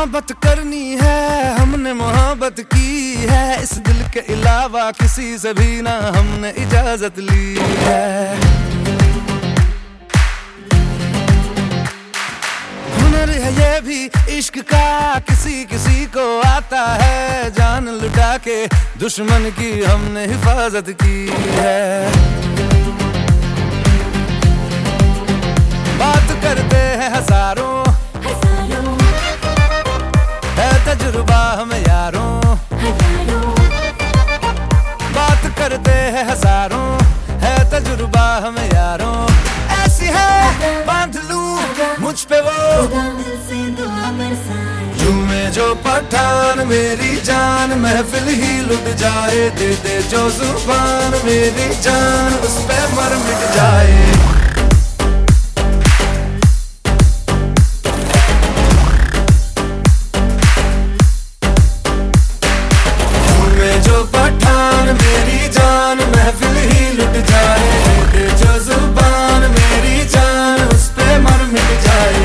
मोहब्बत करनी है, हमने मोहब्बत की है, इस दिल के अलावा किसी से भी ना हमने इजाजत ली है। हुनर है ये भी इश्क का, किसी किसी को आता है, जान लुटा के दुश्मन की हमने हिफाजत की है। बात करते हैं हजारों, है तजुर्बा हमें यारों, बात करते हैं हजारों, है तजुर्बा हमें यारों। ऐसी है बांध लूं मुझ पे वो, झूमे जो पठान मेरी जान, महफिल ही लुट जाए, दे दे जो जुबान मेरी जान, उस पे मर मिट जाए। जो पठान मेरी जान, महफिल ही लुट जाए, दे जो जुबान मेरी जान, उस पे मर मिट जाए।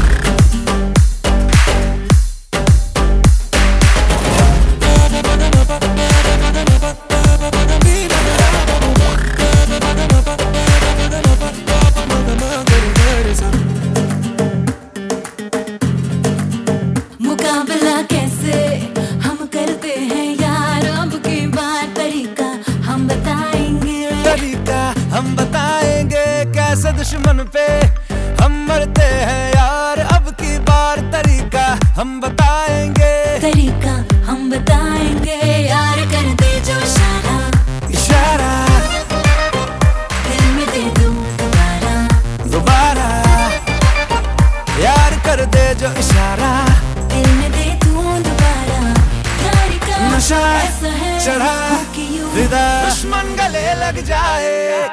मुकाबला कैसे हम करते हैं, हम बताएंगे कैसे दुश्मन पे हम मरते हैं यार, अब की बार तरीका हम बताएंगे, तरीका हम बताएंगे यार, कर दे जो इशारा, इशारा दिल में दे दूं दोबारा, दोबारा यार कर दे जो इशारा, दिल में दे दूं दोबारा। यार का नशा ऐसा है चढ़ा, फिदा दुश्मन गले लग जाए।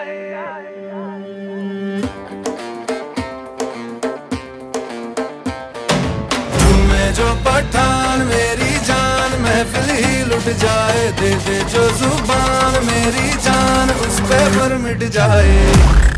जो पठान मेरी जान, महफिल ही लुट जाए, दे दे जो जुबान मेरी जान, उस पे मर मिट जाए।